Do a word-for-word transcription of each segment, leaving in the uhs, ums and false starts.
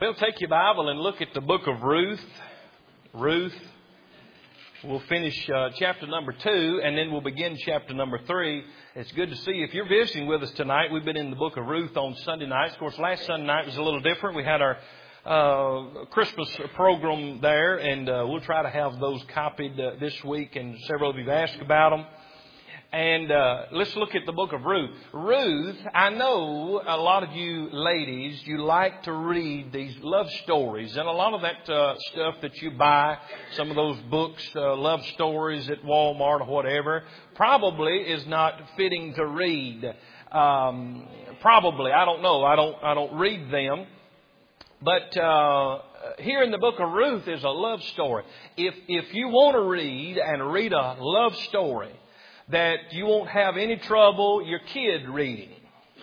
will, take your Bible and look at the book of Ruth. Ruth. We'll finish uh, chapter number two, and then we'll begin chapter number three. It's good to see you. If you're visiting with us tonight, we've been in the book of Ruth on Sunday nights. Of course, last Sunday night was a little different. We had our uh, Christmas program there, and uh, we'll try to have those copied uh, this week, and several of you have asked about them. And uh, let's look at the book of Ruth. Ruth, I know a lot of you ladies, you like to read these love stories. And a lot of that uh, stuff that you buy, some of those books, uh, love stories at Walmart or whatever, probably is not fitting to read. Um, probably, I don't know. I don't, I don't read them. But uh, here in the book of Ruth is a love story. If, if you want to read and read a love story, that you won't have any trouble your kid reading.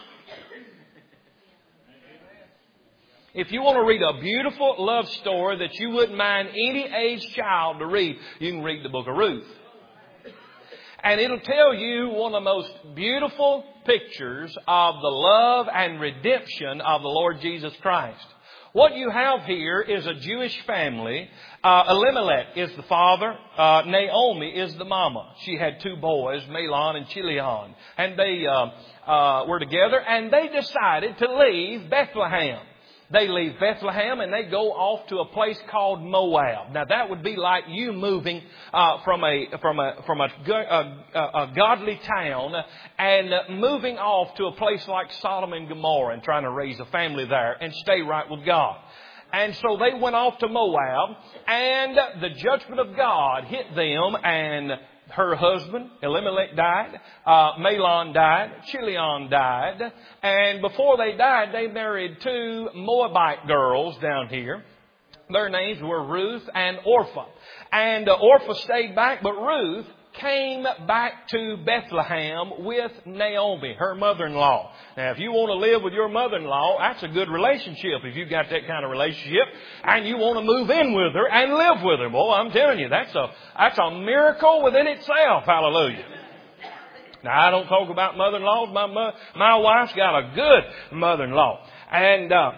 If you want to read a beautiful love story that you wouldn't mind any age child to read, you can read the book of Ruth. And it'll tell you one of the most beautiful pictures of the love and redemption of the Lord Jesus Christ. What you have here is a Jewish family. Uh, Elimelech is the father. Uh, Naomi is the mama. She had two boys, Mahlon and Chilion. And they uh, uh, were together, and they decided to leave Bethlehem. They leave Bethlehem and they go off to a place called Moab. Now that would be like you moving uh, from a from a from a, a, a godly town and moving off to a place like Sodom and Gomorrah and trying to raise a family there and stay right with God. And so they went off to Moab, and the judgment of God hit them, and her husband, Elimelech, died. Uh, Mahlon died. Chilion died. And before they died, they married two Moabite girls down here. Their names were Ruth and Orpah. And uh, Orpah stayed back, but Ruth came back to Bethlehem with Naomi, her mother-in-law. Now, if you want to live with your mother-in-law, that's a good relationship. If you've got that kind of relationship, and you want to move in with her and live with her, boy, I'm telling you, that's a that's a miracle within itself. Hallelujah. Now, I don't talk about mother-in-laws. My mo- my wife's got a good mother-in-law, and uh,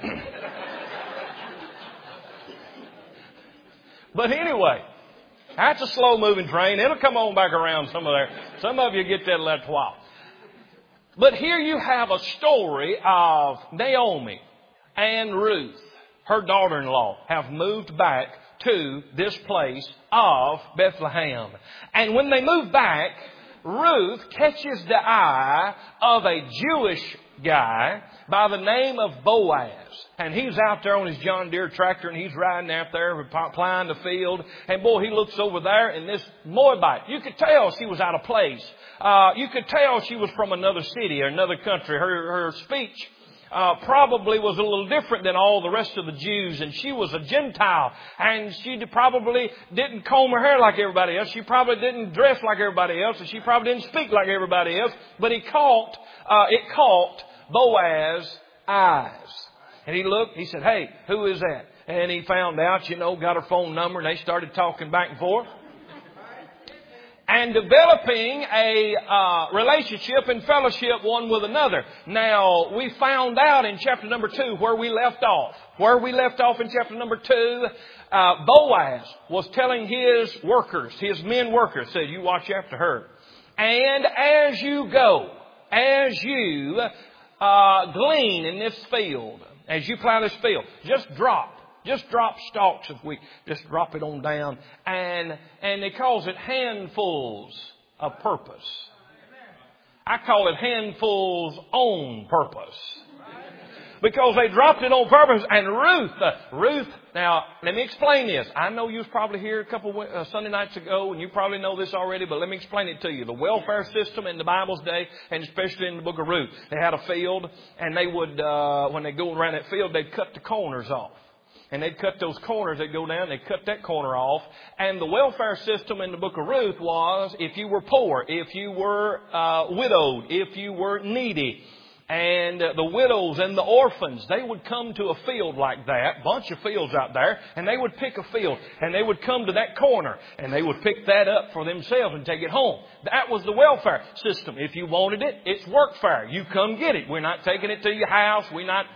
but anyway. That's a slow-moving train. It'll come on back around some of there. Some of you get that left while. But here you have a story of Naomi and Ruth, her daughter-in-law, have moved back to this place of Bethlehem. And when they move back, Ruth catches the eye of a Jewish guy by the name of Boaz. And he's out there on his John Deere tractor, and he's riding out there plowing the field. And boy, he looks over there, and this Moabite, you could tell she was out of place. Uh, you could tell she was from another city or another country. Her, her speech uh, probably was a little different than all the rest of the Jews. And she was a Gentile. And she probably didn't comb her hair like everybody else. She probably didn't dress like everybody else. And she probably didn't speak like everybody else. But he caught, uh, it caught Boaz's eyes. And he looked, he said, "Hey, who is that?" And he found out, you know, got her phone number, and they started talking back and forth. And developing a uh, relationship and fellowship one with another. Now, we found out in chapter number two where we left off. Where we left off in chapter number two, uh, Boaz was telling his workers, his men workers, said, "You watch after her. And as you go, as you uh, glean in this field, as you plow this field, just drop, just drop stalks of wheat. Just drop it on down." And, and they calls it handfuls of purpose. I call it handfuls on purpose. Because they dropped it on purpose. And Ruth, uh, Ruth, now, let me explain this. I know you was probably here a couple uh, Sunday nights ago, and you probably know this already, but let me explain it to you. The welfare system in the Bible's day, and especially in the book of Ruth, they had a field, and they would, uh, when they go around that field, they'd cut the corners off. And they'd cut those corners, they'd go down, they'd cut that corner off. And the welfare system in the book of Ruth was, if you were poor, if you were uh, widowed, if you were needy, and the widows and the orphans, they would come to a field like that, bunch of fields out there, and they would pick a field, and they would come to that corner, and they would pick that up for themselves and take it home. That was the welfare system. If you wanted it, it's workfare. You come get it. We're not taking it to your house. We're not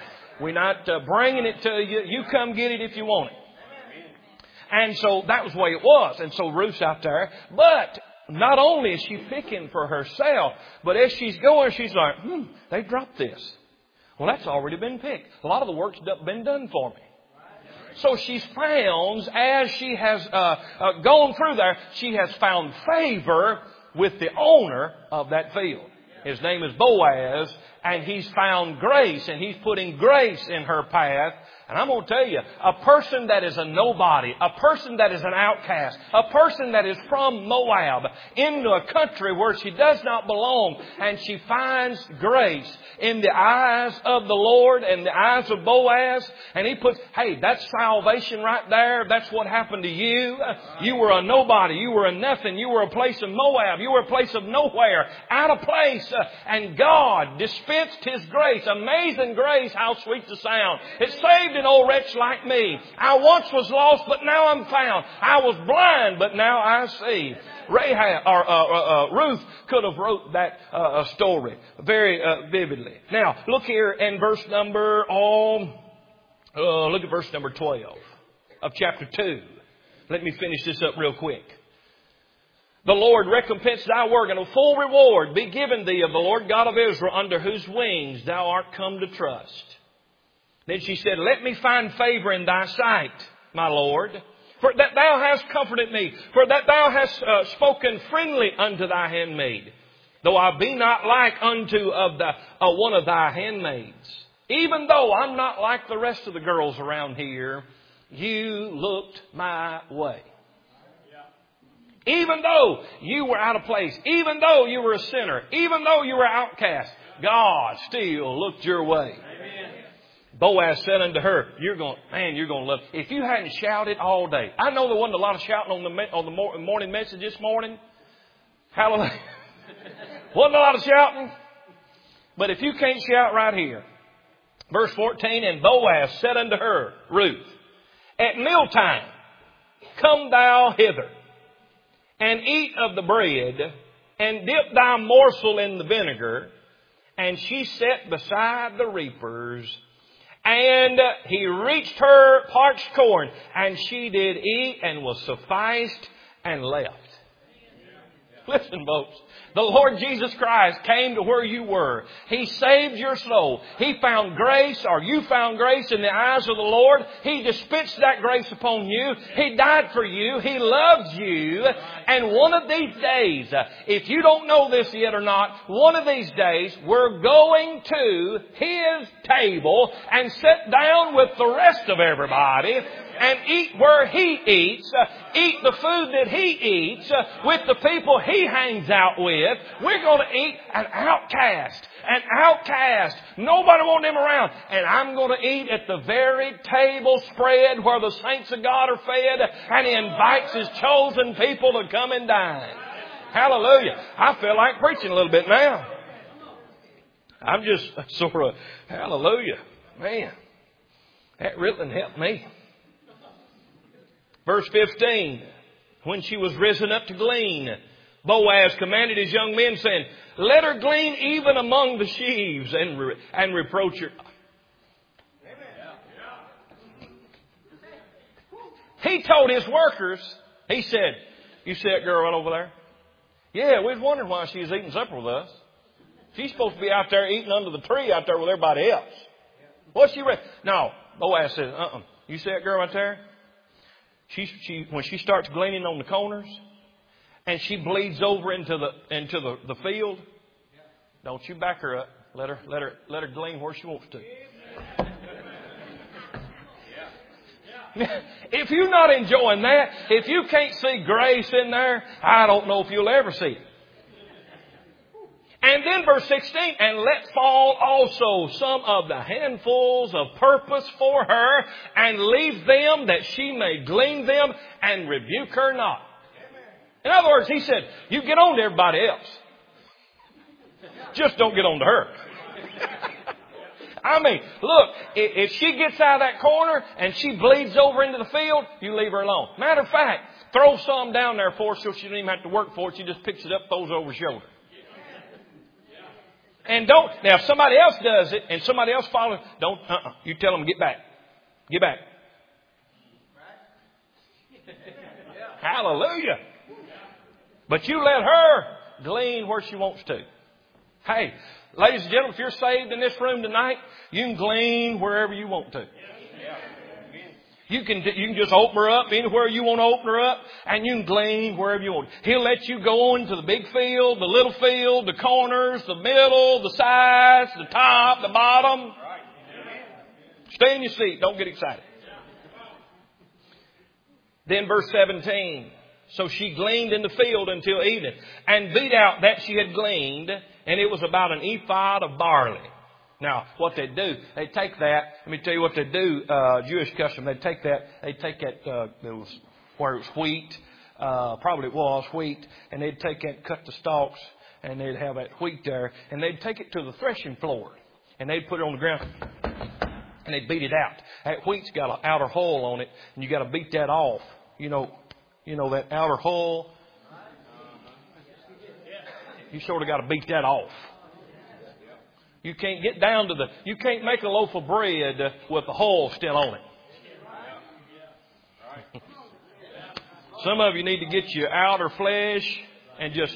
We're not uh, bringing it to you. You come get it if you want it. And so that was the way it was. And so Ruth's out there. But not only is she picking for herself, but as she's going, she's like, hmm, they dropped this. Well, that's already been picked. A lot of the work's been done for me. So she's found, as she has uh, uh, gone through there, she has found favor with the owner of that field. His name is Boaz, and he's found grace, and he's putting grace in her path. And I'm going to tell you, a person that is a nobody, a person that is an outcast, a person that is from Moab into a country where she does not belong, and she finds grace in the eyes of the Lord and the eyes of Boaz, and he puts, hey, that's salvation right there. That's what happened to you. You were a nobody. You were a nothing. You were a place of Moab. You were a place of nowhere, out of place. And God dispensed His grace. Amazing grace, how sweet the sound. It saved an old wretch like me. I once was lost, but now I'm found. I was blind, but now I see. Rahab or uh, uh, uh, Ruth could have wrote that uh, story very uh, vividly. Now look here in verse number oh, uh, look at verse number twelve of chapter two. Let me finish this up real quick. The Lord recompense thy work, and a full reward be given thee of the Lord God of Israel, under whose wings thou art come to trust. Then she said, let me find favor in thy sight, my Lord, for that thou hast comforted me, for that thou hast uh, spoken friendly unto thy handmaid, though I be not like unto of the uh, one of thy handmaids. Even though I'm not like the rest of the girls around here, you looked my way. Even though you were out of place, even though you were a sinner, even though you were outcast, God still looked your way. Amen. Boaz said unto her, "You're going, man, you're going to love." If you hadn't shouted all day, I know there wasn't a lot of shouting on the on the morning message this morning. Hallelujah, wasn't a lot of shouting. But if you can't shout right here, verse fourteen, and Boaz said unto her, Ruth, at mealtime, come thou hither, and eat of the bread, and dip thy morsel in the vinegar. And she sat beside the reapers, and he reached her parched corn, and she did eat, and was sufficed, and left. Listen, folks. The Lord Jesus Christ came to where you were. He saved your soul. He found grace, or you found grace in the eyes of the Lord. He dispensed that grace upon you. He died for you. He loves you. And one of these days, if you don't know this yet or not, one of these days we're going to His table and sit down with the rest of everybody and eat where He eats, uh, eat the food that He eats, uh, with the people He hangs out with. We're going to eat an outcast, an outcast. Nobody wants him around. And I'm going to eat at the very table spread where the saints of God are fed, and He invites His chosen people to come and dine. Hallelujah. I feel like preaching a little bit now. I'm just sort of, hallelujah. Man, that really helped me. Verse fifteen, when she was risen up to glean, Boaz commanded his young men, saying, let her glean even among the sheaves, and, re- and reproach her. He told his workers, he said, you see that girl right over there? Yeah, we was wondering why she was eating supper with us. She's supposed to be out there eating under the tree out there with everybody else. What's she ready? No, Boaz said, uh-uh. You see that girl right there? She, she, when she starts gleaning on the corners and she bleeds over into the into the, the field, don't you back her up. Let her let her let her glean where she wants to. If you're not enjoying that, if you can't see grace in there, I don't know if you'll ever see it. And then verse sixteen, and let fall also some of the handfuls of purpose for her, and leave them that she may glean them, and rebuke her not. In other words, he said, you get on to everybody else. Just don't get on to her. I mean, look, if she gets out of that corner and she bleeds over into the field, you leave her alone. Matter of fact, throw some down there for her so she doesn't even have to work for it. She just picks it up, throws it over her shoulder. And don't, now if somebody else does it and somebody else follows, don't, uh-uh. You tell them, get back. Get back. Hallelujah. But you let her glean where she wants to. Hey, ladies and gentlemen, if you're saved in this room tonight, you can glean wherever you want to. You can, you can just open her up anywhere you want to open her up, and you can glean wherever you want. He'll let you go into the big field, the little field, the corners, the middle, the sides, the top, the bottom. Stay in your seat. Don't get excited. Then verse seventeen. So she gleaned in the field until evening, and beat out that she had gleaned, and it was about an ephod of barley. Now, what they do, they take that. Let me tell you what they do. Uh, Jewish custom. They take that. They take that. Uh, it was where it was wheat. Uh, probably it was wheat, and they'd take that, cut the stalks, and they'd have that wheat there, and they'd take it to the threshing floor, and they'd put it on the ground, and they'd beat it out. That wheat's got an outer hull on it, and you got to beat that off. You know, you know that outer hull. You sort of got to beat that off. You can't get down to the, you can't make a loaf of bread with the hull still on it. Some of you need to get your outer flesh and just,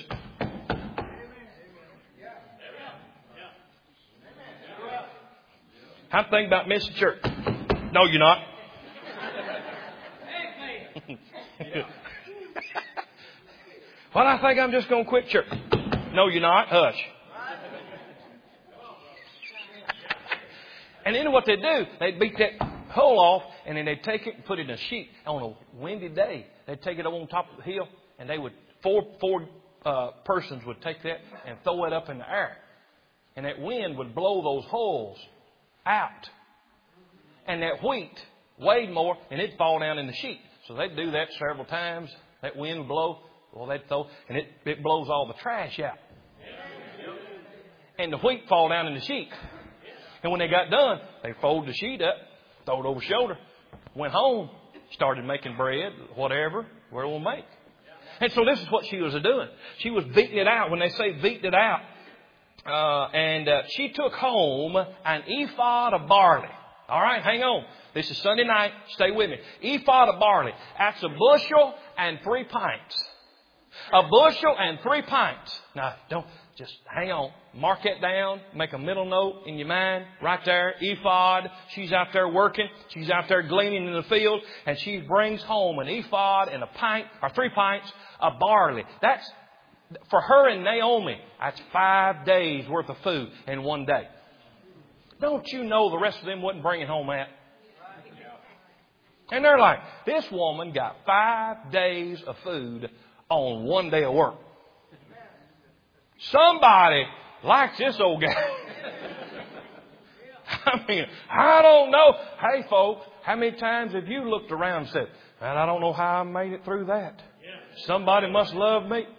I'm thinking about missing church. No, you're not. Well, I think I'm just going to quit church. No, you're not. Hush. And then what they do, they'd beat that hull off, and then they'd take it and put it in a sheet. On a windy day, they'd take it up on top of the hill, and they would, four, four uh, persons would take that and throw it up in the air. And that wind would blow those hulls out. And that wheat weighed more, and it'd fall down in the sheet. So they'd do that several times. That wind would blow, well, they'd throw, and it, it blows all the trash out. And the wheat fall down in the sheet. And when they got done, they folded the sheet up, throw it over the shoulder, went home, started making bread, whatever, where it will make. And so this is what she was doing. She was beating it out. When they say beating it out, uh, and uh, she took home an ephod of barley. All right, hang on. This is Sunday night. Stay with me. Ephod of barley. That's a bushel and three pints. A bushel and three pints. Now, don't just hang on. Mark that down. Make a middle note in your mind. Right there. Ephod. She's out there working. She's out there gleaning in the field. And she brings home an ephod and a pint, or three pints of barley. That's, for her and Naomi, that's five days worth of food in one day. Don't you know the rest of them wasn't bringing home that? And they're like, this woman got five days of food on one day of work. Somebody likes this old guy. I mean, I don't know. Hey, folks, how many times have you looked around and said, man, I don't know how I made it through that. Somebody must love me.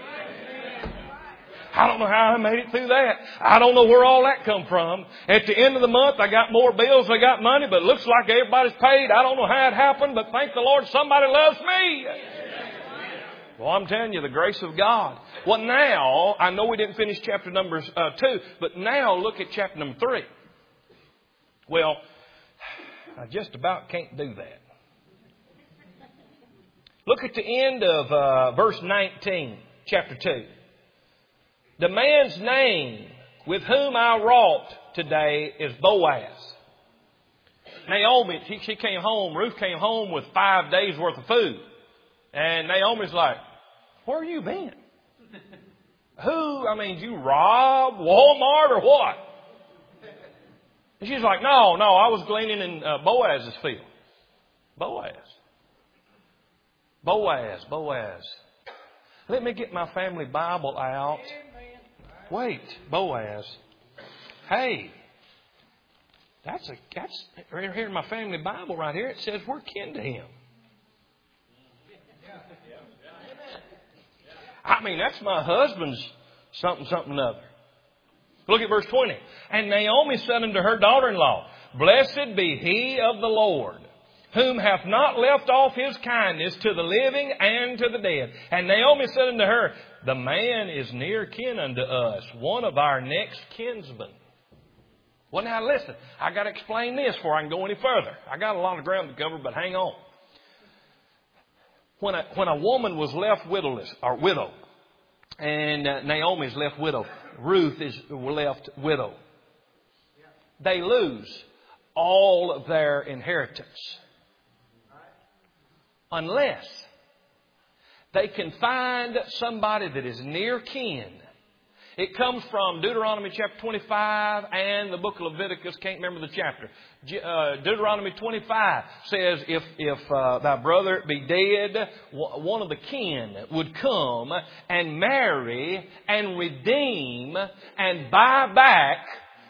I don't know how I made it through that. I don't know where all that come from. At the end of the month, I got more bills, I got money, but it looks like everybody's paid. I don't know how it happened, but thank the Lord somebody loves me. Well, I'm telling you, the grace of God. Well, now, I know we didn't finish chapter number uh, two, but now look at chapter number three. Well, I just about can't do that. Look at the end of uh, verse nineteen, chapter two. The man's name with whom I wrought today is Boaz. Naomi, she, she came home, Ruth came home with five days worth of food. And Naomi's like, where you been? Who, I mean, you rob Walmart or what? And she's like, no, no, I was gleaning in uh, Boaz's field. Boaz. Boaz, Boaz. Let me get my family Bible out. Wait, Boaz. Hey, that's a that's right here in my family Bible right here. It says we're kin to him. I mean, that's my husband's something, something other. Look at verse twenty. And Naomi said unto her daughter-in-law, blessed be he of the Lord, whom hath not left off his kindness to the living and to the dead. And Naomi said unto her, the man is near kin unto us, one of our next kinsmen. Well, now listen, I got to explain this before I can go any further. I got a lot of ground to cover, but hang on. When a, when a woman was left widowless, or widow, and uh, Naomi is left widow, Ruth is left widow, they lose all of their inheritance. Unless they can find somebody that is near kin. It comes from Deuteronomy chapter twenty-five and the book of Leviticus. Can't remember the chapter. Uh, Deuteronomy twenty-five says, if if uh, thy brother be dead, one of the kin would come and marry and redeem and buy back,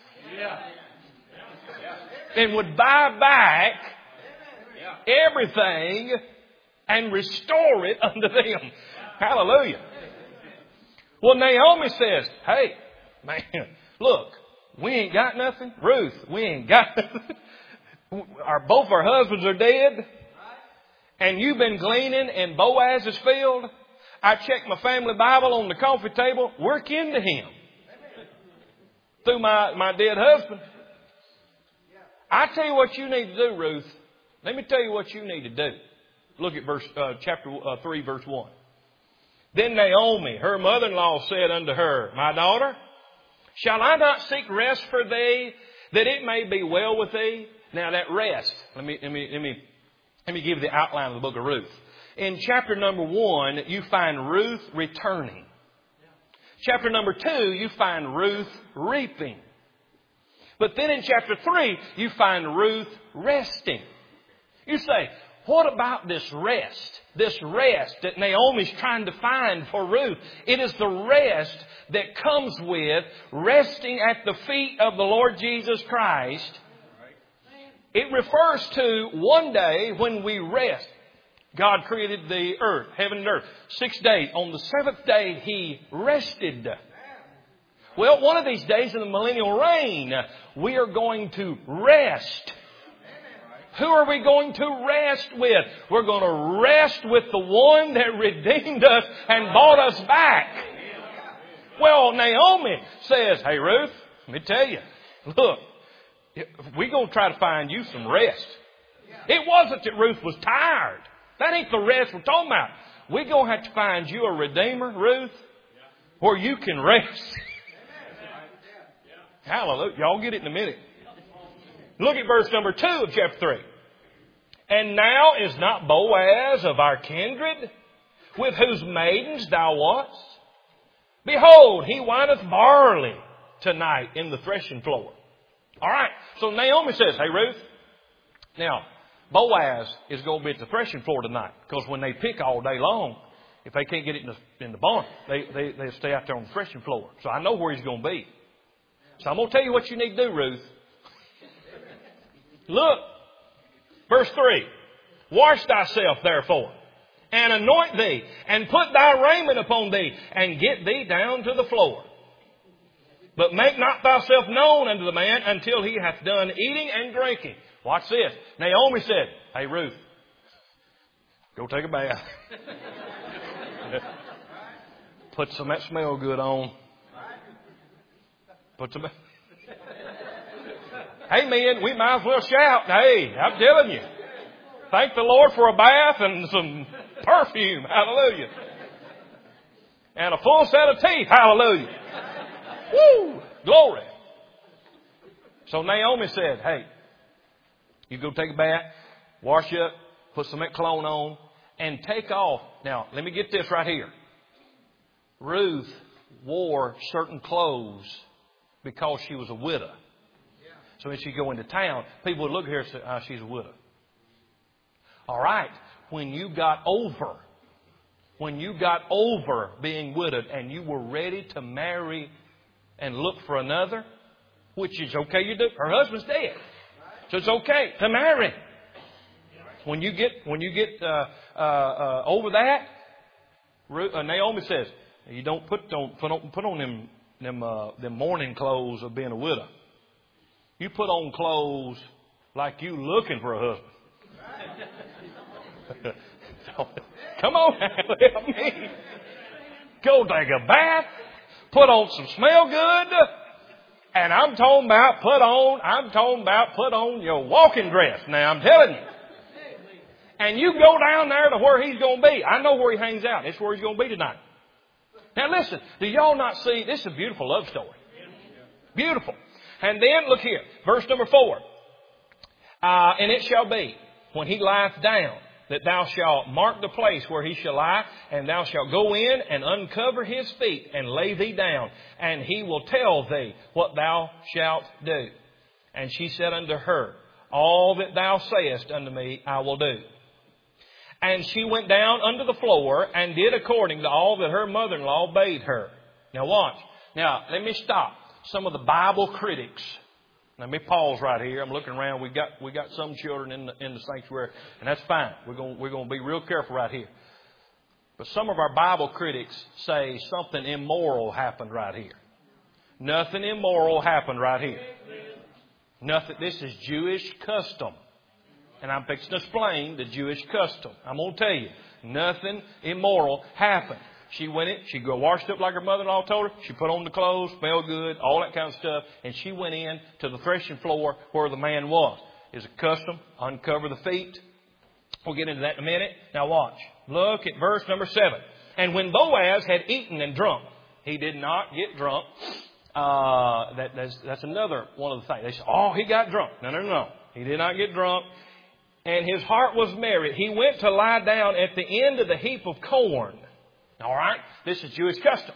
and would buy back everything and restore it unto them. Hallelujah. Well, Naomi says, hey, man, look, we ain't got nothing. Ruth, we ain't got nothing. Our, both our husbands are dead. And you've been gleaning in Boaz's field. I checked my family Bible on the coffee table. We're kin to him. Through my, my dead husband. I tell you what you need to do, Ruth. Let me tell you what you need to do. Look at verse uh, chapter uh, three, verse one. Then Naomi, her mother-in-law, said unto her, my daughter, shall I not seek rest for thee, that it may be well with thee? Now that rest, let me let me let me let me give you the outline of the book of Ruth. In chapter number one, you find Ruth returning. Chapter number two, you find Ruth reaping. But then in chapter three, you find Ruth resting. You say, what about this rest? This rest that Naomi's trying to find for Ruth. It is the rest that comes with resting at the feet of the Lord Jesus Christ. It refers to one day when we rest. God created the earth, heaven and earth, six days. On the seventh day, He rested. Well, one of these days in the millennial reign, we are going to rest. Who are we going to rest with? We're going to rest with the one that redeemed us and bought us back. Well, Naomi says, hey, Ruth, let me tell you, look, we're going to try to find you some rest. It wasn't that Ruth was tired. That ain't the rest we're talking about. We're going to have to find you a redeemer, Ruth, where you can rest. Hallelujah. Y'all get it in a minute. Look at verse number two of chapter three. And now is not Boaz of our kindred, with whose maidens thou wast? Behold, he whineth barley tonight in the threshing floor. All right. So Naomi says, hey, Ruth. Now, Boaz is going to be at the threshing floor tonight. Because when they pick all day long, if they can't get it in the, in the barn, they, they, they stay out there on the threshing floor. So I know where he's going to be. So I'm going to tell you what you need to do, Ruth. Look, verse three. Wash thyself, therefore, and anoint thee, and put thy raiment upon thee, and get thee down to the floor. But make not thyself known unto the man until he hath done eating and drinking. Watch this. Naomi said, hey, Ruth, go take a bath. Put some that smell good on. Put some... Hey, men, we might as well shout. Hey, I'm telling you. Thank the Lord for a bath and some perfume. Hallelujah. And a full set of teeth. Hallelujah. Woo! Glory. So Naomi said, hey, you go take a bath, wash up, put some cologne on, and take off. Now, let me get this right here. Ruth wore certain clothes because she was a widow. So when she go into town, people would look at her and say, oh, she's a widow. All right. When you got over, when you got over being widowed and you were ready to marry and look for another, which is okay you do. Her husband's dead. So it's okay to marry. When you get, when you get, uh, uh, uh, over that, uh, Naomi says, you don't put, don't put on, put on them, them, uh, them mourning clothes of being a widow. You put on clothes like you looking for a husband. Come on, help me. Go take a bath, put on some smell good, and I'm talking about put on, I'm talking about put on your walking dress. Now I'm telling you. And you go down there to where he's going to be. I know where he hangs out. It's where he's going to be tonight. Now listen, do y'all not see, this is a beautiful love story. Beautiful. And then look here, verse number four. Uh, and it shall be, when he lieth down, that thou shalt mark the place where he shall lie, and thou shalt go in and uncover his feet and lay thee down, and he will tell thee what thou shalt do. And she said unto her, all that thou sayest unto me, I will do. And she went down under the floor and did according to all that her mother-in-law bade her. Now watch. Now let me stop. Some of the Bible critics. Let me pause right here. I'm looking around. We got we got some children in the in the sanctuary, and that's fine. We're going we're going to be real careful right here. But some of our Bible critics say something immoral happened right here. Nothing immoral happened right here. Nothing. This is Jewish custom. And I'm fixing to explain the Jewish custom. I'm going to tell you, nothing immoral happened. She went in, she got washed up like her mother-in-law told her. She put on the clothes, smelled good, all that kind of stuff. And she went in to the threshing floor where the man was. It's a custom, uncover the feet. We'll get into that in a minute. Now watch. Look at verse number seven. And when Boaz had eaten and drunk, he did not get drunk. Uh, that, that's, that's another one of the things. They say, oh, he got drunk. No, no, no. He did not get drunk. And his heart was merry. He went to lie down at the end of the heap of corn. All right? This is Jewish custom.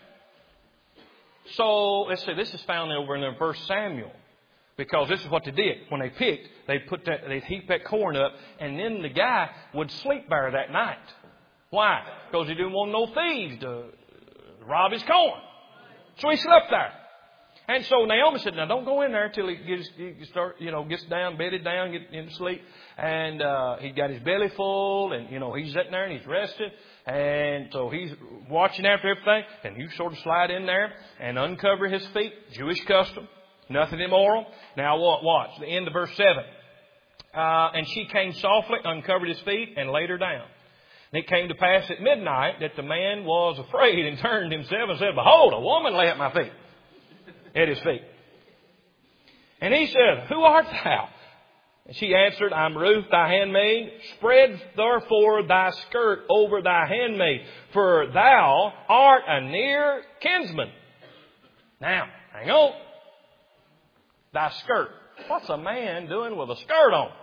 So, let's see. This is found over in the First Samuel. Because this is what they did. When they picked, they put that, they'd heap that corn up. And then the guy would sleep there that night. Why? Because he didn't want no thieves to rob his corn. So he slept there. And so Naomi said, now don't go in there until he gets, he start, you know, gets down, bedded down, get into sleep. And, uh, he got his belly full and, you know, he's sitting there and he's rested. And so he's watching after everything. And you sort of slide in there and uncover his feet. Jewish custom. Nothing immoral. Now watch the end of verse seven. Uh, and she came softly, uncovered his feet and laid her down. And it came to pass at midnight that the man was afraid and turned himself and said, behold, a woman lay at my feet. At his feet. And he said, who art thou? And she answered, I'm Ruth, thy handmaid. Spread therefore thy skirt over thy handmaid, for thou art a near kinsman. Now, hang on. Thy skirt. What's a man doing with a skirt on?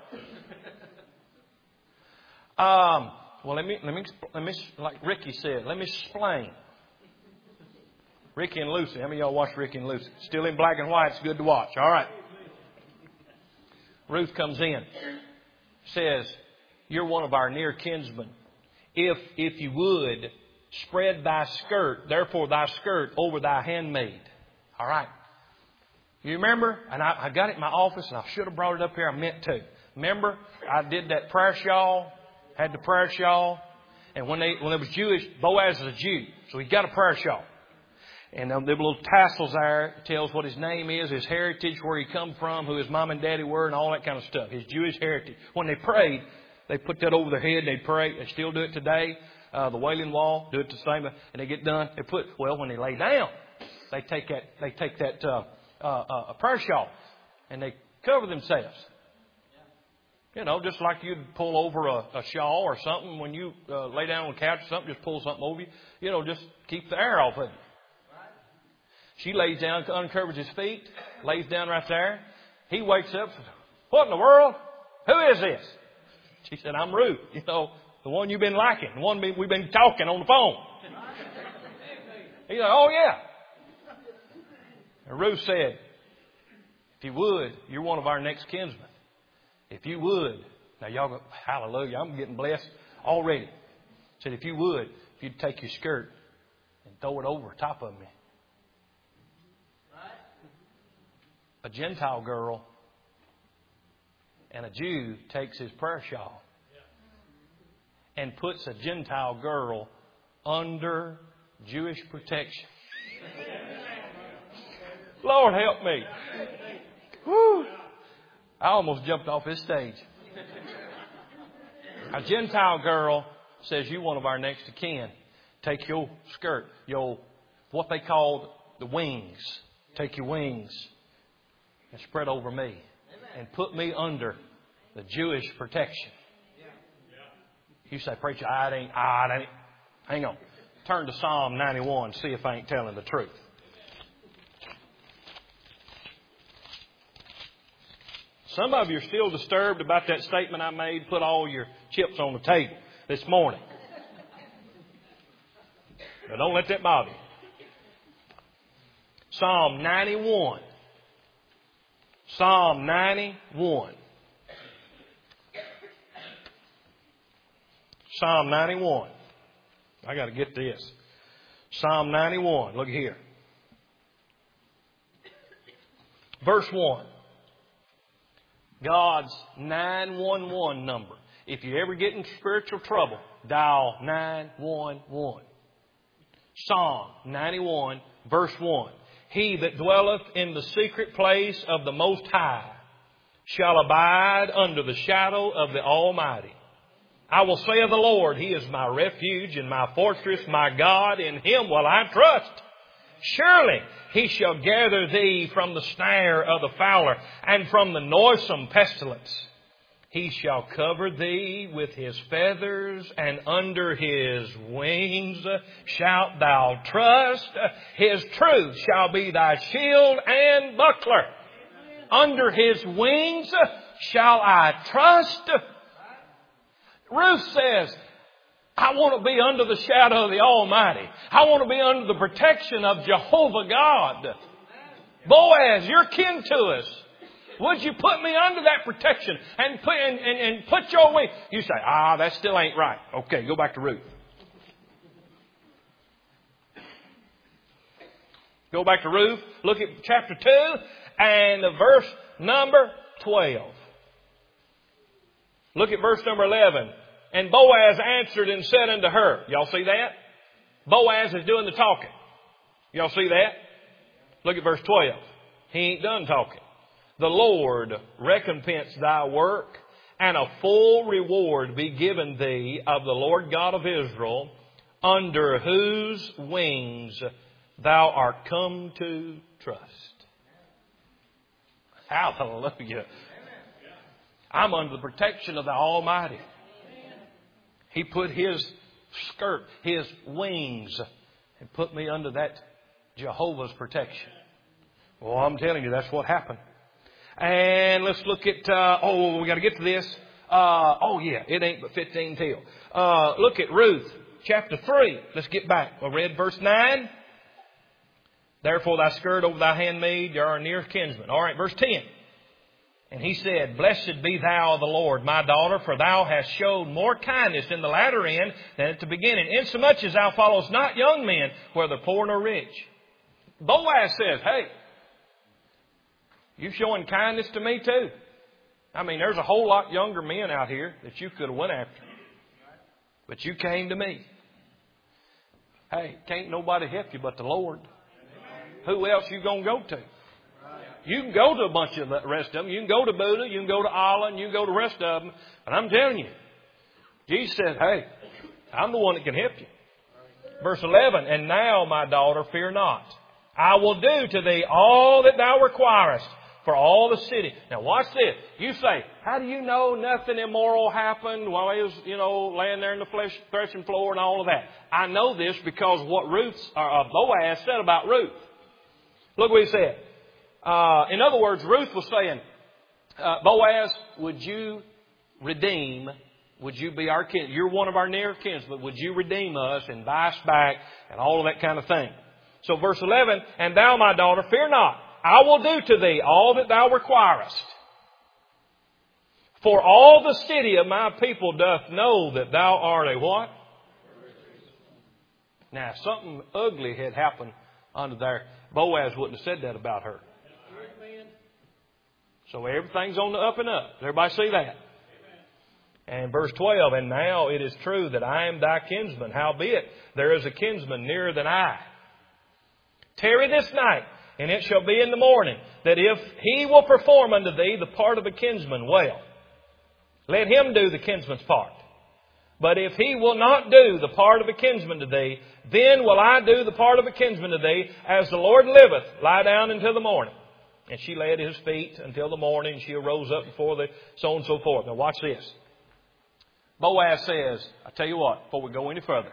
um, well, let me, let me, let me, like Ricky said, let me explain. Ricky and Lucy. How many of y'all watch Ricky and Lucy? Still in black and white. It's good to watch. All right. Ruth comes in. Says, you're one of our near kinsmen. If, if you would, spread thy skirt, therefore thy skirt over thy handmaid. All right. You remember? And I, I got it in my office and I should have brought it up here. I meant to. Remember? I did that prayer shawl. Had the prayer shawl. And when they, when it was Jewish, Boaz is a Jew. So he got a prayer shawl. And um, there were little tassels there. It tells what his name is, his heritage, where he come from, who his mom and daddy were, and all that kind of stuff. His Jewish heritage. When they prayed, they put that over their head. They'd pray. They still do it today. Uh, the Wailing Wall do it the same. And they get done. They put, well, when they lay down, they take that, they take that uh, uh, uh, a prayer shawl and they cover themselves. You know, just like you'd pull over a, a shawl or something when you uh, lay down on the couch or something, just pull something over you. You know, just keep the air off of you. She lays down, uncovers his feet, lays down right there. He wakes up. What in the world? Who is this? She said, I'm Ruth. You know, the one you've been liking, the one we've been talking on the phone. He's like, oh yeah. And Ruth said, if you would, you're one of our next kinsmen. If you would. Now y'all go, hallelujah, I'm getting blessed already. Said, if you would, if you'd take your skirt and throw it over top of me. A Gentile girl and a Jew takes his prayer shawl and puts a Gentile girl under Jewish protection. Lord help me. Whew. I almost jumped off this stage. A Gentile girl says, you one of our next of kin. Take your skirt, your, what they called the wings. Take your wings and spread over me. And put me under the Jewish protection. You say, preacher, I ain't, I ain't. Hang on. Turn to Psalm ninety-one, see if I ain't telling the truth. Some of you are still disturbed about that statement I made, put all your chips on the table this morning. Now don't let that bother you. Psalm ninety-one. Psalm ninety-one. Psalm ninety-one. I got to get this. Psalm ninety-one. Look here. Verse one. God's nine one one number. If you ever get in spiritual trouble, dial nine one one. Psalm ninety-one, verse one. He that dwelleth in the secret place of the Most High shall abide under the shadow of the Almighty. I will say of the Lord, He is my refuge and my fortress, my God, in Him will I trust. Surely He shall gather thee from the snare of the fowler and from the noisome pestilence. He shall cover thee with His feathers, and under His wings shalt thou trust. His truth shall be thy shield and buckler. Under His wings shall I trust. Ruth says, I want to be under the shadow of the Almighty. I want to be under the protection of Jehovah God. Boaz, you're kin to us. Would you put me under that protection and put, and, and, and put your wing? You say, ah, that still ain't right. Okay, go back to Ruth. Go back to Ruth. Look at chapter two and the verse number twelve. Look at verse number eleven. And Boaz answered and said unto her. Y'all see that? Boaz is doing the talking. Y'all see that? Look at verse twelve. He ain't done talking. The Lord recompense thy work, and a full reward be given thee of the Lord God of Israel, under whose wings thou art come to trust. Hallelujah. I'm under the protection of the Almighty. He put His skirt, His wings, and put me under that Jehovah's protection. Well, I'm telling you, that's what happened. And let's look at, uh, oh, we got to get to this. Uh, oh, yeah, it ain't but fifteen till. Uh, look at Ruth, chapter three. Let's get back. I read verse nine. Therefore thy skirt over thy handmaid, you are a near kinsman. All right, verse ten. And he said, Blessed be thou of the Lord, my daughter, for thou hast showed more kindness in the latter end than at the beginning, insomuch as thou followest not young men, whether poor nor rich. Boaz says, hey, you showing kindness to me too. I mean, there's a whole lot younger men out here that you could have went after. But you came to me. Hey, can't nobody help you but the Lord. Who else you going to go to? You can go to a bunch of the rest of them. You can go to Buddha. You can go to Allah. And you can go to the rest of them. But I'm telling you, Jesus said, hey, I'm the one that can help you. Verse eleven, And now, my daughter, fear not. I will do to thee all that thou requirest for all the city. Now watch this. You say, how do you know nothing immoral happened while he was, you know, laying there in the flesh, threshing floor and all of that? I know this because what Ruth, or uh, Boaz said about Ruth. Look what he said. Uh, in other words, Ruth was saying, uh, Boaz, would you redeem, would you be our kin? You're one of our near kinsmen. Would you redeem us and buy us back and all of that kind of thing? So verse eleven, And thou, my daughter, fear not. I will do to thee all that thou requirest. For all the city of my people doth know that thou art a what? Now, if something ugly had happened under there, Boaz wouldn't have said that about her. So everything's on the up and up. Does everybody see that? And verse twelve, And now it is true that I am thy kinsman. Howbeit, there is a kinsman nearer than I. Tarry this night, and it shall be in the morning, that if he will perform unto thee the part of a kinsman well, let him do the kinsman's part. But if he will not do the part of a kinsman to thee, then will I do the part of a kinsman to thee, as the Lord liveth, lie down until the morning. And she lay at his feet until the morning. She arose up before the so on and so forth. Now watch this. Boaz says, I tell you what, before we go any further,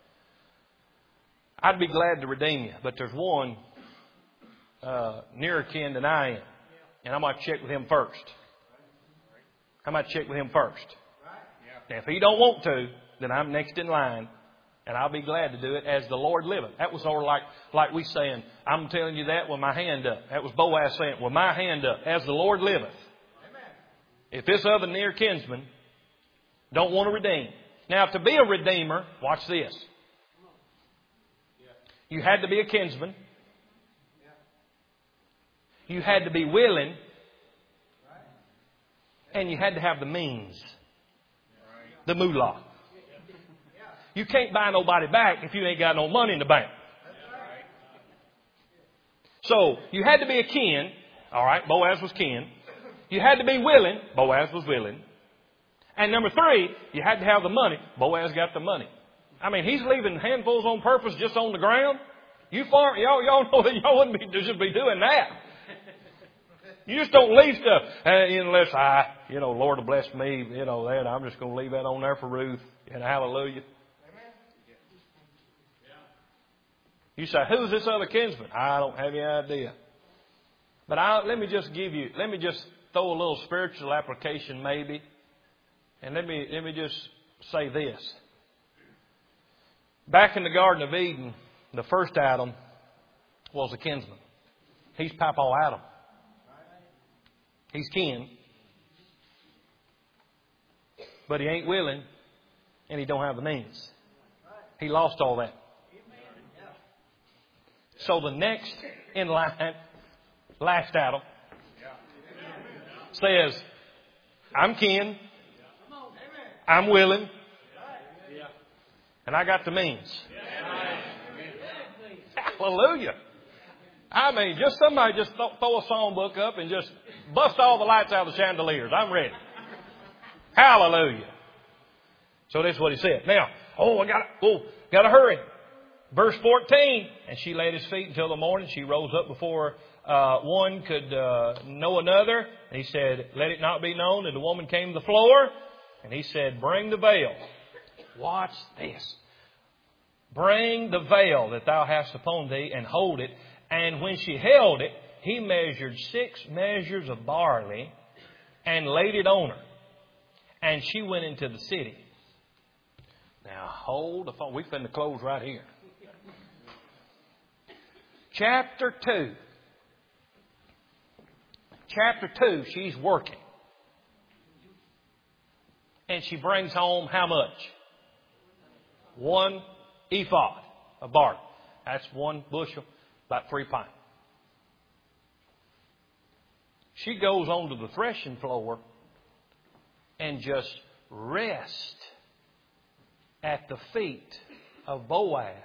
I'd be glad to redeem you, but there's one uh, nearer kin than I am. And I'm going to check with him first. I'm going to check with him first. Now, if he don't want to, then I'm next in line, and I'll be glad to do it as the Lord liveth. That was sort of like, like we saying, I'm telling you that with my hand up. That was Boaz saying, with my hand up, as the Lord liveth. Amen. If this other near kinsman don't want to redeem. Now, to be a redeemer, watch this. You had to be a kinsman. You had to be willing. And you had to have the means. The moolah. You can't buy nobody back if you ain't got no money in the bank. So, you had to be a kin. All right, Boaz was kin. You had to be willing. Boaz was willing. And number three, you had to have the money. Boaz got the money. I mean, he's leaving handfuls on purpose just on the ground. You farm, y'all, y'all know that y'all wouldn't be, just be doing that. You just don't leave stuff uh, unless I, you know, Lord will bless me, you know, that I'm just going to leave that on there for Ruth. And hallelujah. You say, who's this other kinsman? I don't have any idea. But I, let me just give you, let me just throw a little spiritual application maybe. And let me, let me just say this. Back in the Garden of Eden, the first Adam was a kinsman. He's Papa Adam. He's kin. But he ain't willing, and he don't have the means. He lost all that. So the next in line, last Adam, says, I'm kin, I'm willing, and I got the means. Hallelujah. I mean, just somebody just th- throw a songbook up and just bust all the lights out of the chandeliers. I'm ready. Hallelujah. So that's what he said. Now, oh, I got oh, got to hurry. Verse fourteen. And she lay at his feet until the morning. She rose up before uh, one could uh, know another. And he said, let it not be known. And the woman came to the floor. And he said, bring the veil. Watch this. Bring the veil that thou hast upon thee and hold it. And when she held it, he measured six measures of barley and laid it on her. And she went into the city. Now, hold the phone. We're finna close right here. Chapter two. Chapter two, she's working. And she brings home how much? One ephod of barley. That's one bushel, about three pints. She goes onto the threshing floor and just rests at the feet of Boaz.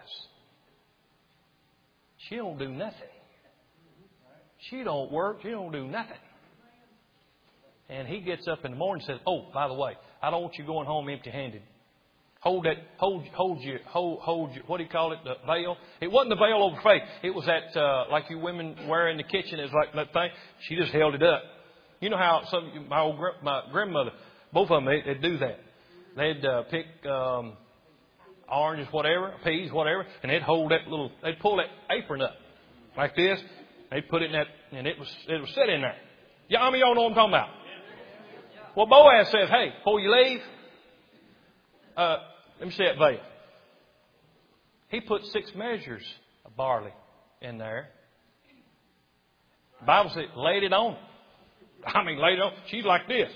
She don't do nothing. She don't work. She don't do nothing. And he gets up in the morning and says, oh, by the way, I don't want you going home empty-handed. Hold that, hold, hold your, hold, hold your, what do you call it, the veil? It wasn't the veil over faith. It was that, uh, like you women wear in the kitchen. It's like that thing. She just held it up. You know how some, my old, my grandmother, both of them, they, they'd do that. They'd uh, pick um, oranges, whatever, peas, whatever, and they'd hold that little, they'd pull that apron up like this. They'd put it in that, and it was, it was set in there. Yeah, I mean, y'all know what I'm talking about. Well, Boaz says, hey, before you leave, Uh, let me see that veil. He put six measures of barley in there. The Bible says, laid it on. I mean, laid it on. She's like this.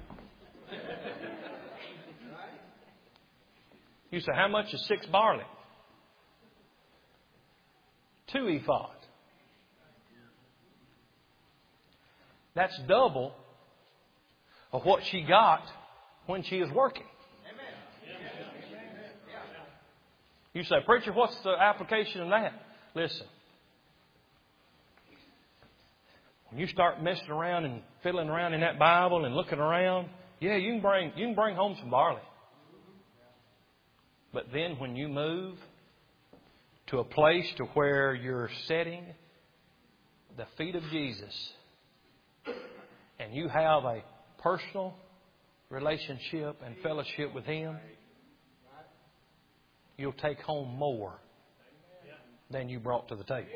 You say, how much is six barley? Two ephod. That's double of what she got when she was working. You say, preacher, what's the application of that? Listen. When you start messing around and fiddling around in that Bible and looking around, yeah, you can bring you can bring home some barley. But then when you move to a place to where you're setting the feet of Jesus and you have a personal relationship and fellowship with Him, you'll take home more than you brought to the table.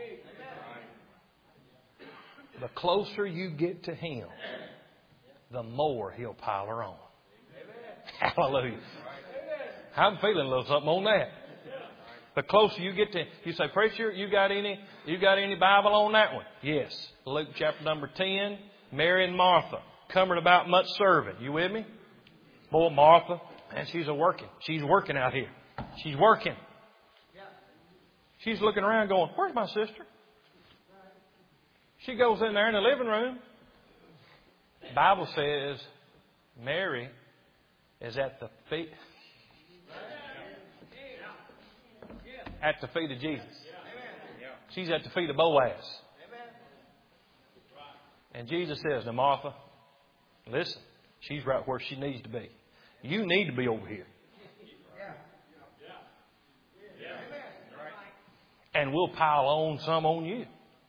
The closer you get to Him, the more He'll pile her on. Hallelujah. I'm feeling a little something on that. The closer you get to, you say, preacher, you got any, you got any Bible on that one? Yes. Luke chapter number ten, Mary and Martha, coming about much serving. You with me? Boy, Martha, man, she's a working. She's working out here. She's working. She's looking around going, where's my sister? She goes in there in the living room. The Bible says Mary is at the feet at the feet of Jesus. She's at the feet of Boaz. And Jesus says to Martha, listen, she's right where she needs to be. You need to be over here. And we'll pile on some on you.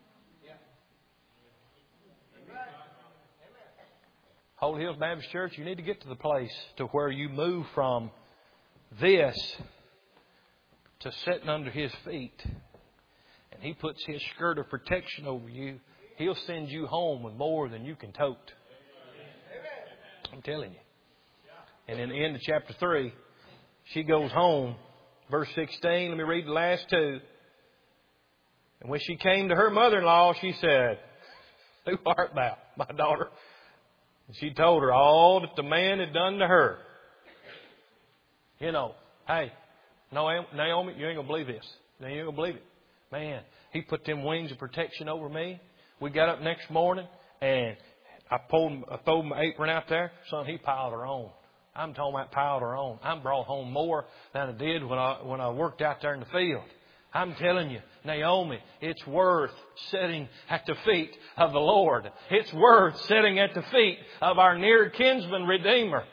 Holy Hills Baptist Church, you need to get to the place to where you move from this to sitting under His feet. And He puts His skirt of protection over you. He'll send you home with more than you can tote. I'm telling you. And in the end of chapter three, she goes home. Verse sixteen, let me read the last two. And when she came to her mother-in-law, she said, who art thou, my daughter? And she told her all that the man had done to her. You know, hey, Naomi, you ain't going to believe this. You ain't going to believe it. Man, he put them wings of protection over me. We got up next morning and I pulled, I threw my apron out there. Son, he piled her on. I'm talking about piled her on. I brought home more than I did when I, when I worked out there in the field. I'm telling you, Naomi, it's worth sitting at the feet of the Lord. It's worth sitting at the feet of our near kinsman Redeemer.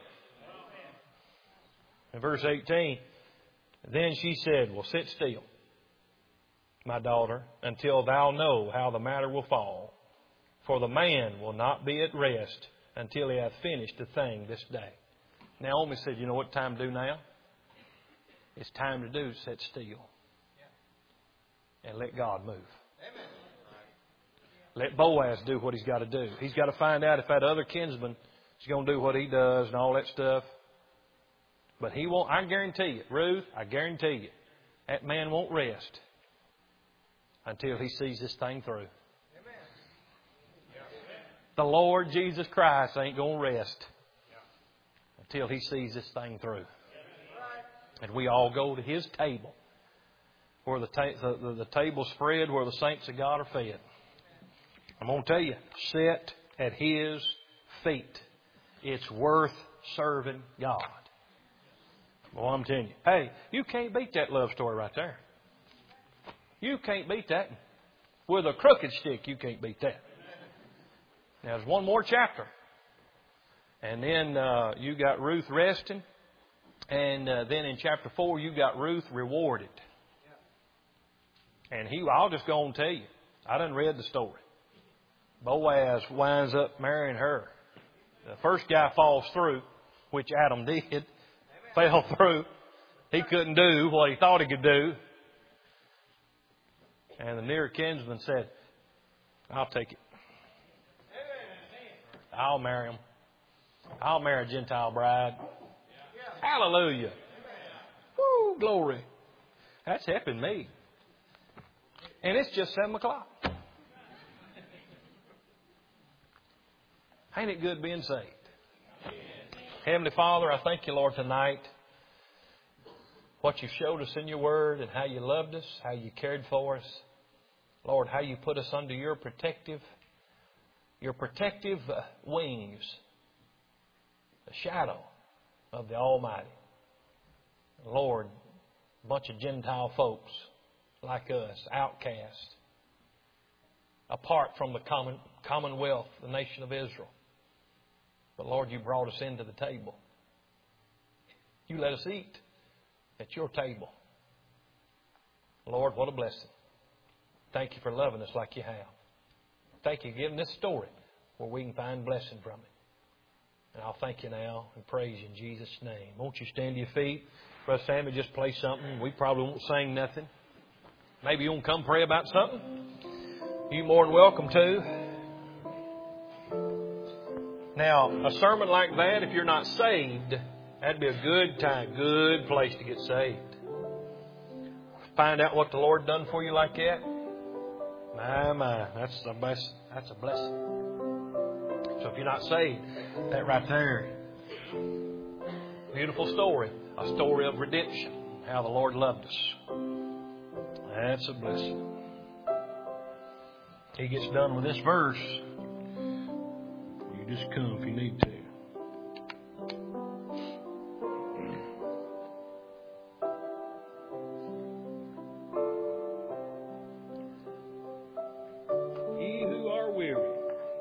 In verse eighteen, then she said, well, sit still, my daughter, until thou know how the matter will fall. For the man will not be at rest until he hath finished the thing this day. Naomi said, you know what time to do now? It's time to do sit still. And let God move. Amen. Let Boaz do what he's got to do. He's got to find out if that other kinsman is going to do what he does and all that stuff. But he won't, I guarantee you, Ruth, I guarantee you, that man won't rest until he sees this thing through. Amen. The Lord Jesus Christ ain't going to rest until He sees this thing through. And we all go to His table. Where the, ta- the, the, the table spread, where the saints of God are fed. I'm going to tell you, sit at His feet. It's worth serving God. Well, I'm telling you, hey, you can't beat that love story right there. You can't beat that. With a crooked stick, you can't beat that. Now, there's one more chapter. And then uh, you got Ruth resting. And uh, then in chapter four, you got Ruth rewarded. And he, I'll just go and tell you, I done read the story. Boaz winds up marrying her. The first guy falls through, which Adam did, fell through. He couldn't do what he thought he could do. And the near kinsman said, I'll take it. I'll marry him. I'll marry a Gentile bride. Hallelujah. Woo, glory. That's helping me. And it's just seven o'clock. Ain't it good being saved? Heavenly Father, I thank You, Lord, tonight. What You showed us in Your Word and how You loved us, how You cared for us. Lord, how You put us under Your protective, Your protective wings. The shadow of the Almighty. Lord, a bunch of Gentile folks like us, outcast, apart from the common, commonwealth, the nation of Israel. But Lord, You brought us into the table. You let us eat. at your table. Lord, what a blessing. Thank you for loving us like you have. Thank you for giving this story where we can find blessing from it. And I'll thank you now and praise you in Jesus' name. Won't you stand to your feet? Brother Sammy, just play something. We probably won't sing nothing. Maybe you want to come pray about something. You're more than welcome to. Now, a sermon like that, if you're not saved, that'd be a good time, good place to get saved. Find out what the Lord done for you like that. My, my, that's a blessing. That's a blessing. So if you're not saved, that right there, beautiful story. A story of redemption. How the Lord loved us. That's a blessing. He gets done with this verse. You just come if you need to.